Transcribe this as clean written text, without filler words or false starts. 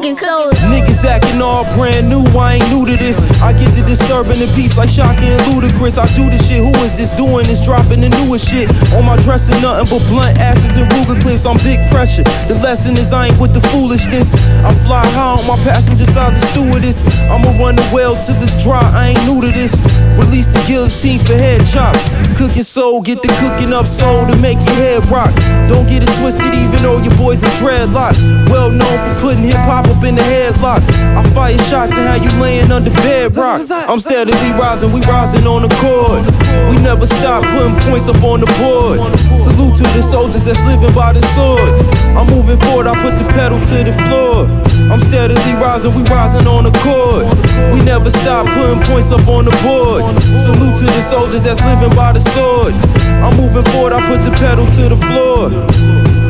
Cooking soul. Niggas acting all brand new, I ain't new to this. I get to disturbing the peace like Shaka and Ludacris. I do this shit, who is this doing this? Dropping the newest shit. On my dressing nothing but blunt ashes and Ruger clips. I'm big pressure. The lesson is I ain't with the foolishness. I fly high on my passenger side's a stewardess. I'ma run the well till it's dry, I ain't new to this. Release the guillotine for head chops. Cooking soul, get the cooking up soul to make your head rock. Don't get it twisted even though your boy's a dreadlock. Well known for putting hip hop up in the headlock. I fire shots and how you laying under bedrock. I'm steadily rising, we rising on the court. We never stop putting points up on the board. Salute to the soldiers that's living by the sword. I'm moving forward, I put the pedal to the floor. I'm steadily rising, we rising on the court. We never stop putting points up on the board. Salute to the soldiers that's living by the sword. I'm moving forward, I put the pedal to the floor.